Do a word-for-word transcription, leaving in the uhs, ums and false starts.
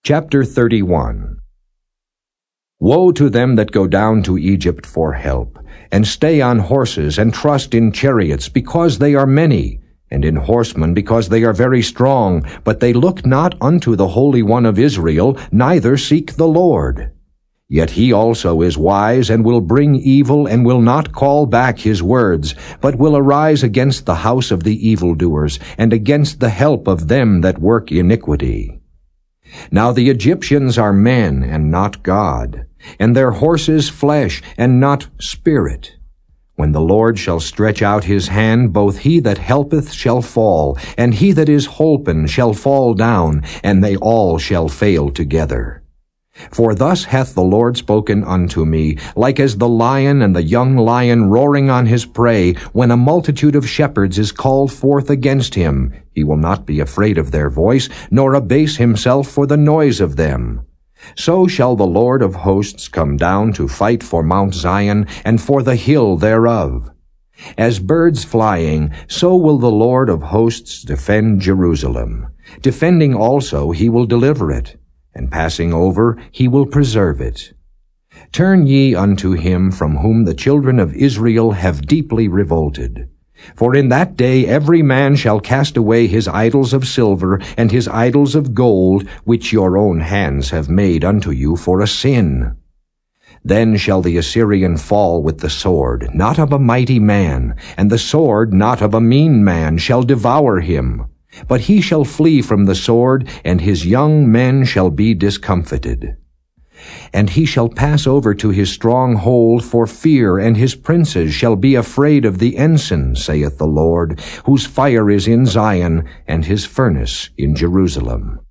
Chapter thirty-one. Woe to them that go down to Egypt for help, and stay on horses, and trust in chariots, because they are many, and in horsemen, because they are very strong, but they look not unto the Holy One of Israel, neither seek the Lord. Yet he also is wise, and will bring evil, and will not call back his words, but will arise against the house of the evildoers, and against the help of them that work iniquity. Now the Egyptians are men, and not God, and their horses flesh, and not spirit. When the Lord shall stretch out his hand, both he that helpeth shall fall, and he that is holpen shall fall down, and they all shall fail together. For thus hath the Lord spoken unto me, like as the lion and the young lion roaring on his prey, when a multitude of shepherds is called forth against him. He will not be afraid of their voice, nor abase himself for the noise of them. So shall the Lord of hosts come down to fight for Mount Zion, and for the hill thereof. As birds flying, so will the Lord of hosts defend Jerusalem. Defending also he will deliver it, and passing over he will preserve it. Turn ye unto him from whom the children of Israel have deeply revolted. For in that day every man shall cast away his idols of silver, and his idols of gold, which your own hands have made unto you for a sin. Then shall the Assyrian fall with the sword, not of a mighty man, and the sword not of a mean man shall devour him. But he shall flee from the sword, and his young men shall be discomfited. And he shall pass over to his stronghold for fear, and his princes shall be afraid of the ensign, saith the Lord, whose fire is in Zion, and his furnace in Jerusalem.